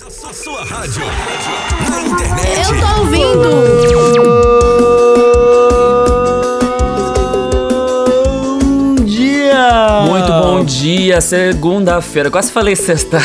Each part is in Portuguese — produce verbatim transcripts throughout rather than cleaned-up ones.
A sua rádio, na internet. Eu tô ouvindo. Bom dia. Muito bom dia, segunda-feira. Quase falei sexta.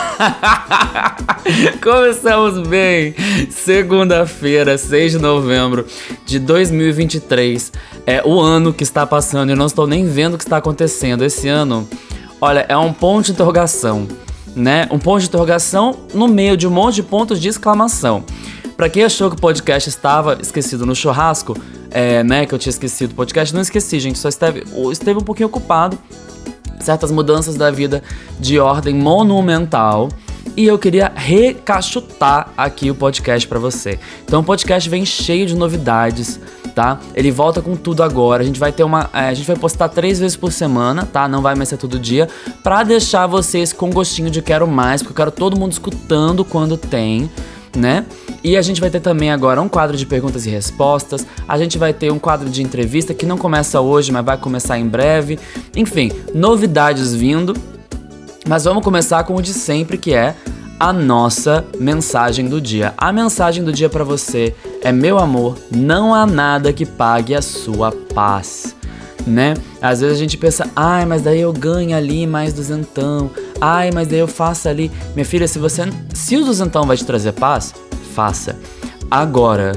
Começamos bem. Segunda-feira, seis de novembro de dois mil e vinte e três. É o ano que está passando e eu não estou nem vendo o que está acontecendo. Esse ano, olha, é um ponto de interrogação, né? Um ponto de interrogação no meio de um monte de pontos de exclamação. Pra quem achou que o podcast estava esquecido no churrasco, é, né, que eu tinha esquecido o podcast, não esqueci, gente, só esteve, esteve um pouquinho ocupado. Certas mudanças da vida de ordem monumental. E eu queria recachutar aqui o podcast pra você. Então o podcast vem cheio de novidades, tá? Ele volta com tudo agora. A gente vai ter uma... A gente vai postar três vezes por semana, tá? Não vai mais ser todo dia. Pra deixar vocês com gostinho de quero mais, porque eu quero todo mundo escutando quando tem, né? E a gente vai ter também agora um quadro de perguntas e respostas. A gente vai ter um quadro de entrevista que não começa hoje, mas vai começar em breve. Enfim, novidades vindo. Mas vamos começar com o de sempre, que é a nossa mensagem do dia. A mensagem do dia pra você é: meu amor, não há nada que pague a sua paz, né? Às vezes a gente pensa, ai, mas daí eu ganho ali mais duzentão. Ai, mas daí eu faço ali. Minha filha, se você... Se o duzentão vai te trazer paz, faça. Agora,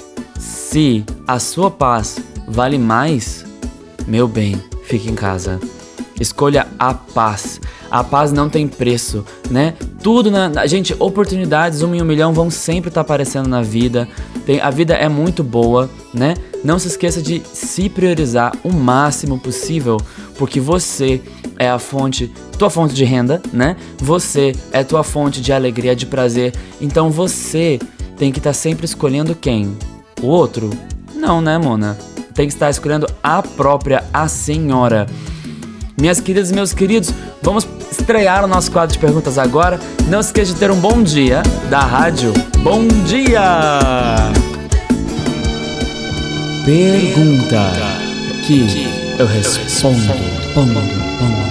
se a sua paz vale mais, meu bem, fique em casa. Escolha a paz. A paz não tem preço, né? Tudo na... Gente, oportunidades, uma em um milhão vão sempre estar aparecendo na vida. Tem... A vida é muito boa, né? Não se esqueça de se priorizar o máximo possível, porque você é a fonte, tua fonte de renda, né? Você é tua fonte de alegria, de prazer. Então você tem que estar sempre escolhendo quem? O outro? Não, né, Mona? Tem que estar escolhendo a própria, a senhora. Minhas queridas e meus queridos, vamos estrear o nosso quadro de perguntas agora. Não se esqueça de ter um bom dia da rádio. Bom dia! Pergunta que eu respondo. Pom, pom, pom.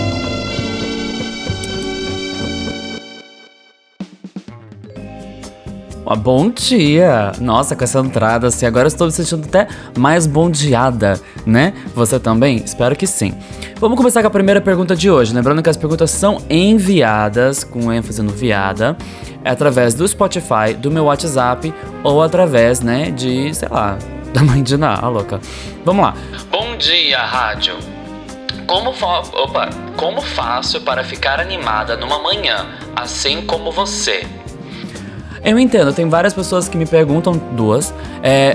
Ah, bom dia! Nossa, com essa entrada assim, agora eu estou me sentindo até mais bondeada, né? Você também? Espero que sim. Vamos começar com a primeira pergunta de hoje. Lembrando que as perguntas são enviadas, com ênfase no viada, através do Spotify, do meu WhatsApp ou através, né, de, sei lá, da mãe de Ná, a louca. Vamos lá. Bom dia, rádio. Como, fa- Opa, como faço para ficar animada numa manhã, assim como você? Eu entendo, tem várias pessoas que me perguntam, duas, é...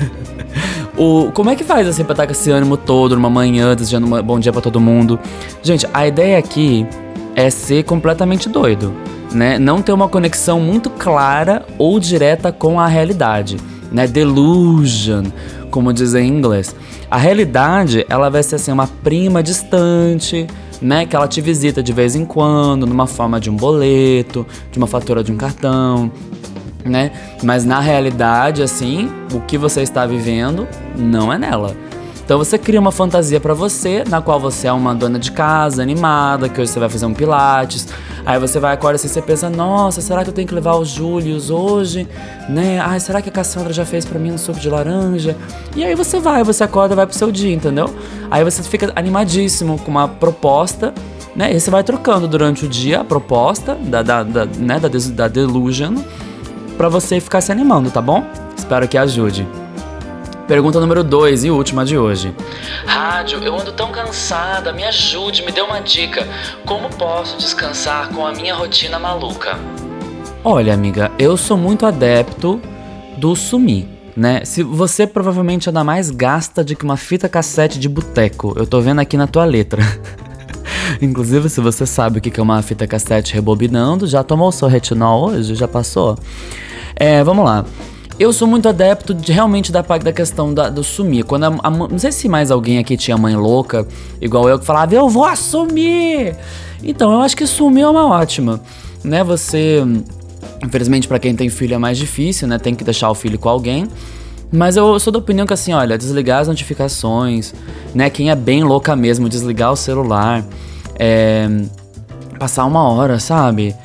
o, como é que faz assim pra estar com esse ânimo todo numa manhã, desejando um bom dia pra todo mundo? Gente, a ideia aqui é ser completamente doido, né? Não ter uma conexão muito clara ou direta com a realidade, né? Delusion, como dizem em inglês. A realidade, ela vai ser assim, uma prima distante, né, que ela te visita de vez em quando, numa forma de um boleto, de uma fatura de um cartão, né? Mas na realidade, assim, o que você está vivendo não é nela. Então você cria uma fantasia pra você, na qual você é uma dona de casa, animada, que hoje você vai fazer um pilates. Aí você vai acordar assim, você pensa, nossa, será que eu tenho que levar os Július hoje? Né? Ai, será que a Cassandra já fez pra mim um suco de laranja? E aí você vai, você acorda, vai pro seu dia, entendeu? Aí você fica animadíssimo com uma proposta, né? E você vai trocando durante o dia a proposta da, da, da, né? da, des, da Delusion pra você ficar se animando, tá bom? Espero que ajude. Pergunta número dois e última de hoje. Rádio, eu ando tão cansada, me ajude, me dê uma dica. Como posso descansar com a minha rotina maluca? Olha, amiga, eu sou muito adepto do sumir, né? Se você provavelmente anda mais gasta do que uma fita cassete de boteco. Eu tô vendo aqui na tua letra. Inclusive, se você sabe o que é uma fita cassete rebobinando, já tomou seu retinol hoje? Já passou? É, vamos lá. Eu sou muito adepto de realmente da, da questão da, do sumir. Quando a, a, não sei se mais alguém aqui tinha mãe louca, igual eu, que falava, eu vou assumir! Então, eu acho que sumir é uma ótima, né? Você, infelizmente pra quem tem filho é mais difícil, né? Tem que deixar o filho com alguém. Mas eu sou da opinião que assim, olha, desligar as notificações, né? Quem é bem louca mesmo, desligar o celular, é, passar uma hora, sabe?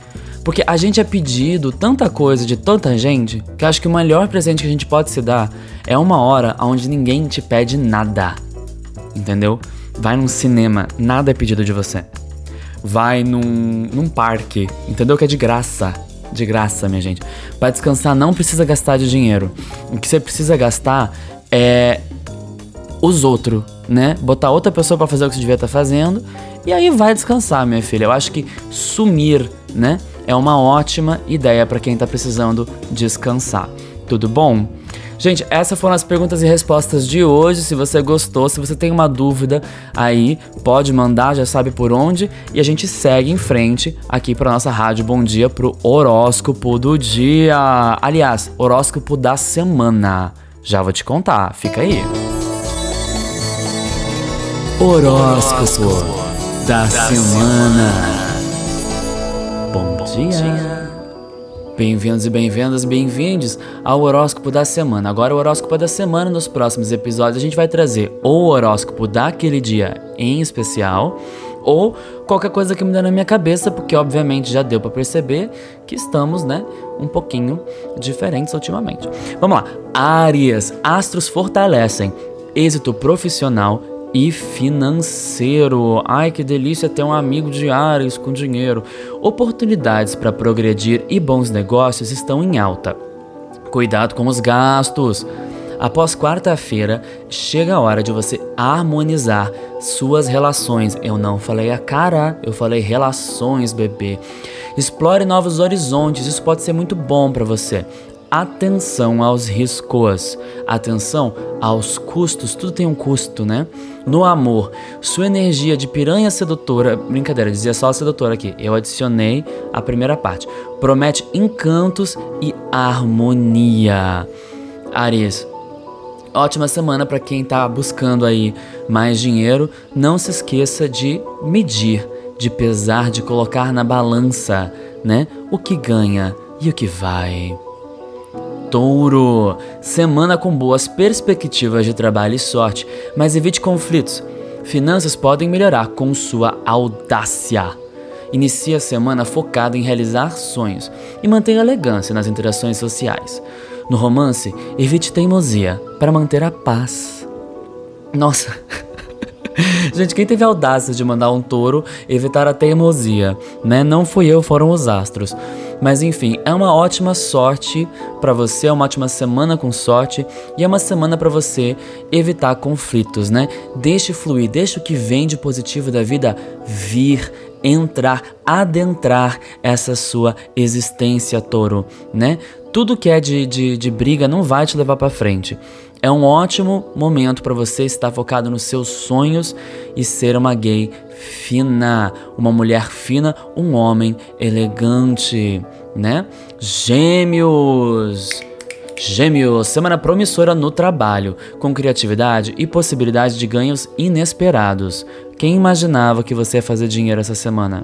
Porque a gente é pedido tanta coisa de tanta gente que eu acho que o melhor presente que a gente pode se dar é uma hora onde ninguém te pede nada. Entendeu? Vai num cinema, nada é pedido de você. Vai num, num parque, entendeu? Que é de graça. De graça, minha gente. Vai descansar, não precisa gastar de dinheiro. O que você precisa gastar é os outros, né? Botar outra pessoa pra fazer o que você devia estar fazendo. E aí vai descansar, minha filha. Eu acho que sumir, né? É uma ótima ideia pra quem tá precisando descansar. Tudo bom? Gente, essas foram as perguntas e respostas de hoje. Se você gostou, se você tem uma dúvida aí, pode mandar, já sabe por onde. E a gente segue em frente aqui pra nossa rádio Bom Dia, pro horóscopo do dia. Aliás, horóscopo da semana. Já vou te contar, fica aí. Horóscopo da semana. Bom dia. Bem-vindos e bem-vindas, bem-vindos ao horóscopo da semana. Agora o horóscopo da semana, nos próximos episódios a gente vai trazer ou o horóscopo daquele dia em especial, ou qualquer coisa que me dá na minha cabeça, porque obviamente já deu pra perceber que estamos, né, um pouquinho diferentes ultimamente. Vamos lá. Áries, astros fortalecem êxito profissional e financeiro. Ai, que delícia ter um amigo de Áries com dinheiro. Oportunidades para progredir e bons negócios estão em alta. Cuidado com os gastos. Após quarta-feira, chega a hora de você harmonizar suas relações. Eu não falei a cara, eu falei relações, bebê. Explore novos horizontes, isso pode ser muito bom para você. Atenção aos riscos, atenção aos custos, tudo tem um custo, né? No amor, sua energia de piranha sedutora, brincadeira, dizia só sedutora aqui, eu adicionei a primeira parte, promete encantos e harmonia. Áries, ótima semana para quem tá buscando aí mais dinheiro, não se esqueça de medir, de pesar, de colocar na balança, né? O que ganha e o que vai. Touro, semana com boas perspectivas de trabalho e sorte, mas evite conflitos. Finanças podem melhorar com sua audácia. Inicie a semana focado em realizar sonhos e mantenha elegância nas interações sociais. No romance, evite teimosia para manter a paz. Nossa... Gente, quem teve a audácia de mandar um touro evitar a teimosia, né? Não fui eu, foram os astros. Mas enfim, é uma ótima sorte pra você, é uma ótima semana com sorte e é uma semana pra você evitar conflitos, né? Deixe fluir, deixe o que vem de positivo da vida vir, entrar, adentrar essa sua existência, touro, né? Tudo que é de, de, de briga não vai te levar pra frente. É um ótimo momento para você estar focado nos seus sonhos e ser uma gay fina, uma mulher fina, um homem elegante, né? Gêmeos! Gêmeos, semana promissora no trabalho, com criatividade e possibilidade de ganhos inesperados. Quem imaginava que você ia fazer dinheiro essa semana?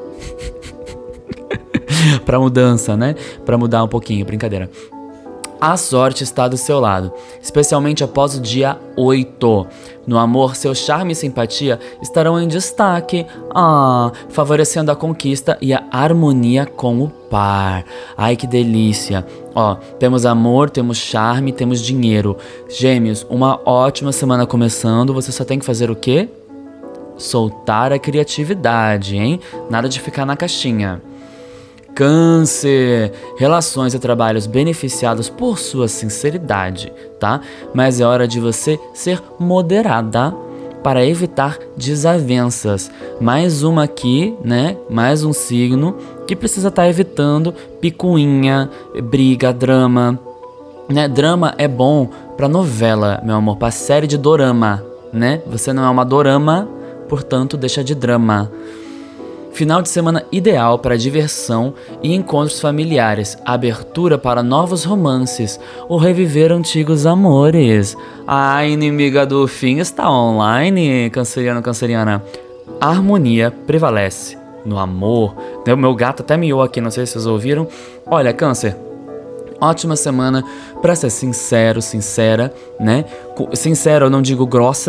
Pra mudança, né? Pra mudar um pouquinho, brincadeira. A sorte está do seu lado, especialmente após o dia oito. No amor, seu charme e simpatia estarão em destaque, ah, favorecendo a conquista e a harmonia com o par. Ai, que delícia! Ó, temos amor, temos charme, temos dinheiro. Gêmeos, uma ótima semana começando, você só tem que fazer o quê? Soltar a criatividade, hein? Nada de ficar na caixinha. Câncer, relações e trabalhos beneficiados por sua sinceridade, tá? Mas é hora de você ser moderada para evitar desavenças. Mais uma aqui, né? Mais um signo que precisa estar evitando picuinha, briga, drama, né? Drama é bom para novela, meu amor, para série de dorama, né? Você não é uma dorama, portanto, deixa de drama. Final de semana ideal para diversão e encontros familiares, abertura para novos romances ou reviver antigos amores. A inimiga do fim está online, canceriano, canceriana. A harmonia prevalece no amor. O meu gato até miou aqui, não sei se vocês ouviram. Olha, câncer, ótima semana para ser sincero, sincera, né? Sincero, eu não digo grossa,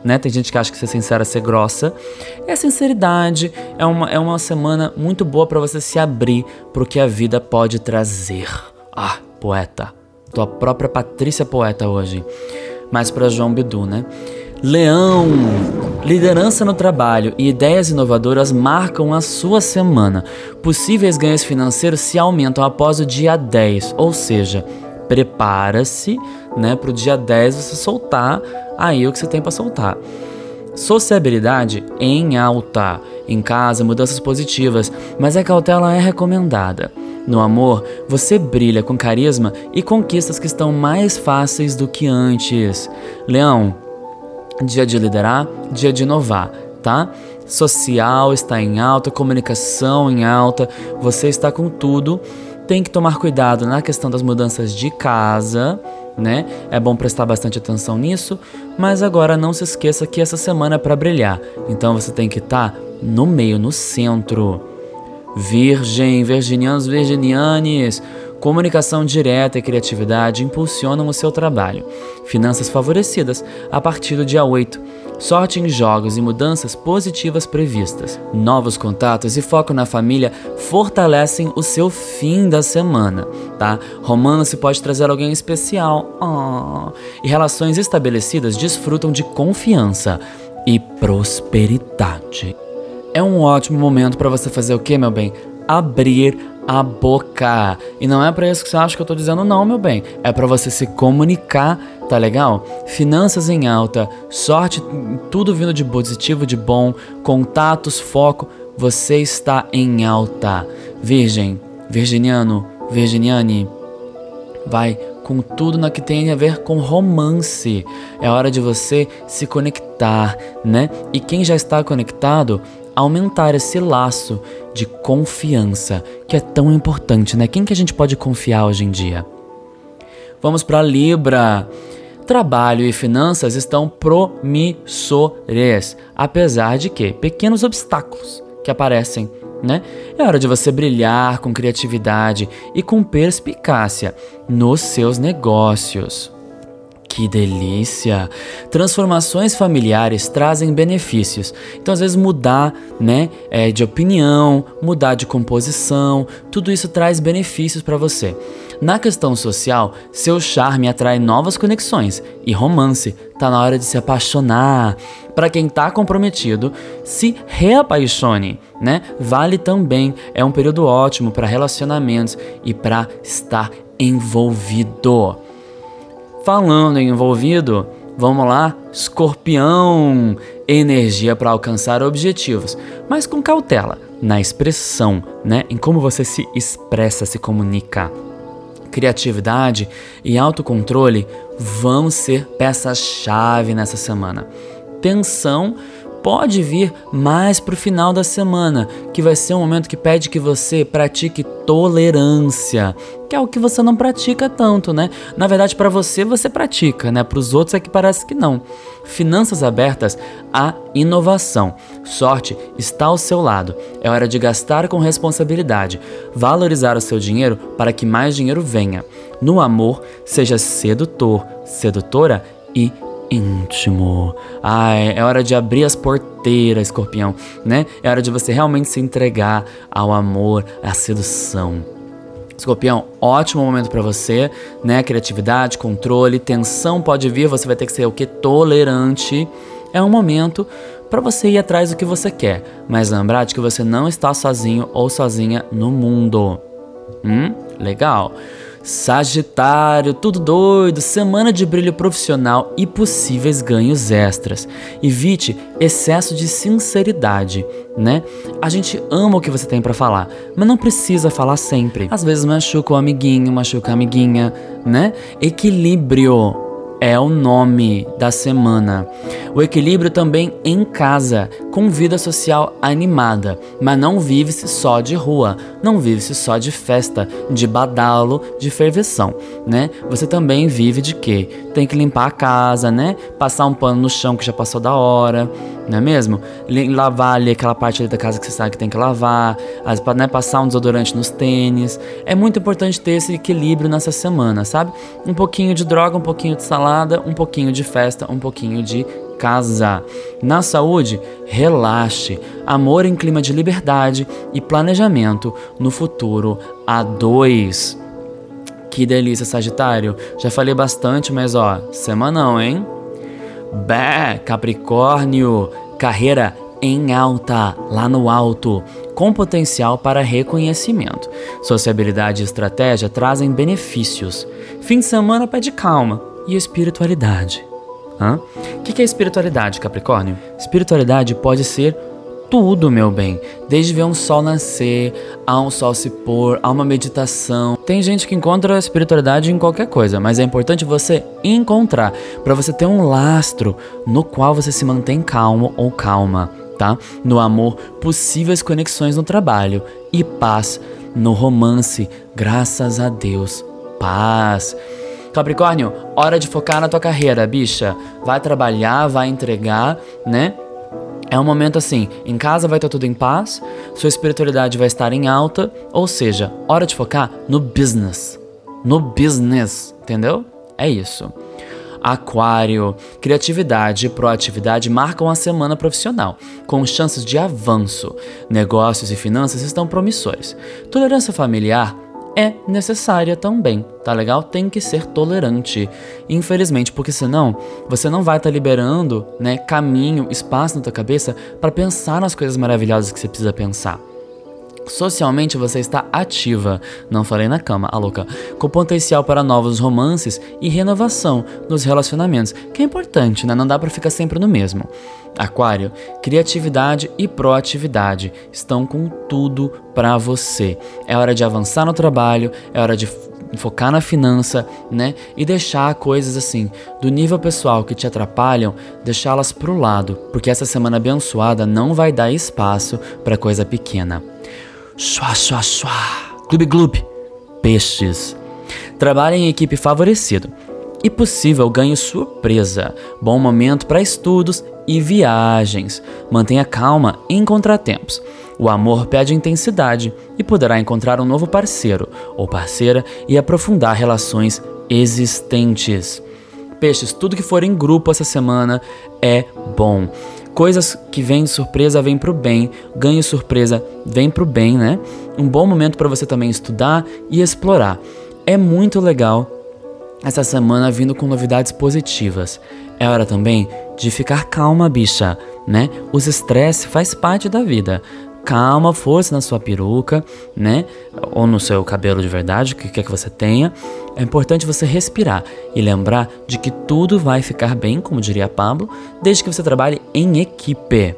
né? Tem gente que acha que ser sincera é ser grossa. É sinceridade, é uma, é uma semana muito boa pra você se abrir pro que a vida pode trazer. Ah, poeta. Tua própria Patrícia Poeta hoje. Mais pra João Bidu, né? Leão, liderança no trabalho e ideias inovadoras marcam a sua semana. Possíveis ganhos financeiros se aumentam após o dia dez, ou seja, prepara-se, né, pro dia dez você soltar aí o que você tem para soltar. Sociabilidade em alta, em casa, mudanças positivas, mas a cautela é recomendada. No amor, você brilha com carisma e conquistas que estão mais fáceis do que antes. Leão, dia de liderar, dia de inovar, tá? Social está em alta, comunicação em alta, você está com tudo. Tem que tomar cuidado na questão das mudanças de casa, né? É bom prestar bastante atenção nisso, mas agora não se esqueça que essa semana é para brilhar. Então você tem que estar no meio, no centro. Virgem, virginianos, virginianes, comunicação direta e criatividade impulsionam o seu trabalho. Finanças favorecidas a partir do dia oito. Sorte em jogos e mudanças positivas previstas. Novos contatos e foco na família fortalecem o seu fim da semana, tá? Romance pode trazer alguém especial. Oh. E relações estabelecidas desfrutam de confiança e prosperidade. É um ótimo momento para você fazer o quê, meu bem? Abrir a boca. E não é pra isso que você acha que eu tô dizendo não, meu bem. É pra você se comunicar, tá legal? Finanças em alta, sorte, tudo vindo de positivo, de bom, contatos, foco, você está em alta. Virgem, virginiano, virginiane, vai com tudo na que tem a ver com romance. É hora de você se conectar, né? E quem já está conectado, aumentar esse laço de confiança, que é tão importante, né? Quem que a gente pode confiar hoje em dia? Vamos para Libra. Trabalho e finanças estão promissores, apesar de que pequenos obstáculos que aparecem, né? É hora de você brilhar com criatividade e com perspicácia nos seus negócios. Que delícia! Transformações familiares trazem benefícios. Então, às vezes, mudar, né, é, de opinião, mudar de composição, tudo isso traz benefícios para você. Na questão social, seu charme atrai novas conexões e romance. Tá na hora de se apaixonar. Para quem tá comprometido, se reapaixone, né? Vale também. É um período ótimo para relacionamentos e para estar envolvido. Falando em envolvido, vamos lá, Escorpião, energia para alcançar objetivos, mas com cautela na expressão, né, em como você se expressa, se comunica. Criatividade e autocontrole vão ser peça-chave nessa semana. Tensão pode vir mais pro final da semana, que vai ser um momento que pede que você pratique tolerância, que é o que você não pratica tanto, né? Na verdade, para você, você pratica, né? Para os outros é que parece que não. Finanças abertas à inovação. Sorte está ao seu lado. É hora de gastar com responsabilidade, valorizar o seu dinheiro para que mais dinheiro venha. No amor, seja sedutor, sedutora e íntimo. Ai, é hora de abrir as porteiras, Escorpião, né? É hora de você realmente se entregar ao amor, à sedução. Escorpião, ótimo momento pra você, né? Criatividade, controle, tensão pode vir, você vai ter que ser o que? Tolerante. É um momento pra você ir atrás do que você quer, mas lembrar de que você não está sozinho ou sozinha no mundo. Hum? Legal. Sagitário, tudo doido, semana de brilho profissional e possíveis ganhos extras. Evite excesso de sinceridade, né? A gente ama o que você tem pra falar, mas não precisa falar sempre. Às vezes machuca o amiguinho, machuca a amiguinha, né? Equilíbrio é o nome da semana. O equilíbrio também em casa, com vida social animada, mas não vive-se só de rua, não vive-se só de festa, de badalo, de ferveção, né? Você também vive de quê? Tem que limpar a casa, né? Passar um pano no chão que já passou da hora, não é mesmo? Lavar ali aquela parte ali da casa que você sabe que tem que lavar, né? Passar um desodorante nos tênis. É muito importante ter esse equilíbrio nessa semana, sabe? Um pouquinho de droga, um pouquinho de salada, um pouquinho de festa, um pouquinho de casa. Na saúde, relaxe. Amor em clima de liberdade e planejamento no futuro a dois. Que delícia, Sagitário. Já falei bastante, mas ó, semanão, hein? Bé, Capricórnio. Carreira em alta, lá no alto, com potencial para reconhecimento. Sociabilidade e estratégia trazem benefícios. Fim de semana pede calma e espiritualidade. O que, que é espiritualidade, Capricórnio? Espiritualidade pode ser tudo, meu bem. Desde ver um sol nascer, a um sol se pôr, a uma meditação. Tem gente que encontra espiritualidade em qualquer coisa, mas é importante você encontrar, para você ter um lastro no qual você se mantém calmo ou calma, tá? No amor, possíveis conexões no trabalho e paz no romance. Graças a Deus, paz. Capricórnio, hora de focar na tua carreira, bicha. Vai trabalhar, vai entregar, né? É um momento assim, em casa vai estar tudo em paz, sua espiritualidade vai estar em alta, ou seja, hora de focar no business. No business, entendeu? É isso. Aquário, criatividade e proatividade marcam a semana profissional, com chances de avanço. Negócios e finanças estão promissores. Tolerância familiar é necessária também, tá legal? Tem que ser tolerante, infelizmente, porque senão você não vai estar tá liberando, né, caminho, espaço na tua cabeça para pensar nas coisas maravilhosas que você precisa pensar. Socialmente você está ativa, não falei na cama, a louca, com potencial para novos romances e renovação nos relacionamentos, que é importante, né? Não dá para ficar sempre no mesmo. Aquário, criatividade e proatividade estão com tudo para você. É hora de avançar no trabalho, é hora de focar na finança, né? E deixar coisas assim, do nível pessoal que te atrapalham, deixá-las pro lado, porque essa semana abençoada não vai dar espaço para coisa pequena. Chua, chua, chua. Gloob, gloob. Peixes. Trabalhe em equipe favorecido. E possível ganho surpresa. Bom momento para estudos e viagens. Mantenha calma em contratempos. O amor pede intensidade e poderá encontrar um novo parceiro ou parceira e aprofundar relações existentes. Peixes, tudo que for em grupo essa semana é bom. Coisas que vêm de surpresa vêm pro bem, ganho surpresa vem pro bem, né? Um bom momento para você também estudar e explorar. É muito legal essa semana vindo com novidades positivas. É hora também de ficar calma, bicha, né? Os estresses faz parte da vida. Calma, força na sua peruca, né? Ou no seu cabelo de verdade, o que quer que você tenha. É importante você respirar e lembrar de que tudo vai ficar bem, como diria Pablo, desde que você trabalhe em equipe.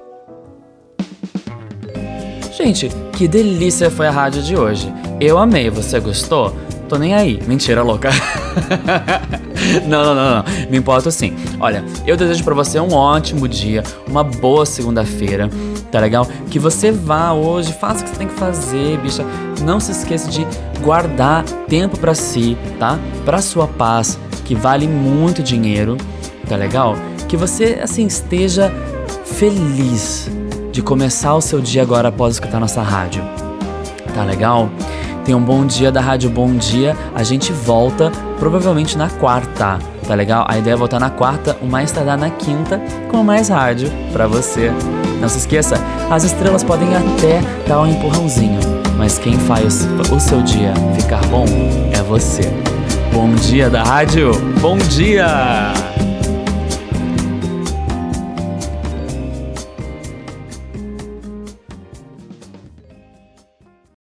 Gente, que delícia foi a rádio de hoje. Eu amei, você gostou? Tô nem aí. Mentira, louca. Não, não, não, não. Me importo sim. Olha, eu desejo pra você um ótimo dia, uma boa segunda-feira, tá legal? Que você vá hoje, faça o que você tem que fazer, bicha. Não se esqueça de guardar tempo pra si, tá? Pra sua paz, que vale muito dinheiro, tá legal? Que você, assim, esteja feliz de começar o seu dia agora após escutar nossa rádio, tá legal? Tenha um bom dia da Rádio Bom Dia. A gente volta provavelmente na quarta, tá legal? A ideia é voltar na quarta, o mais tardar na quinta, com mais rádio pra você. Não se esqueça, as estrelas podem até dar um empurrãozinho, mas quem faz o seu dia ficar bom é você. Bom dia da Rádio Bom Dia!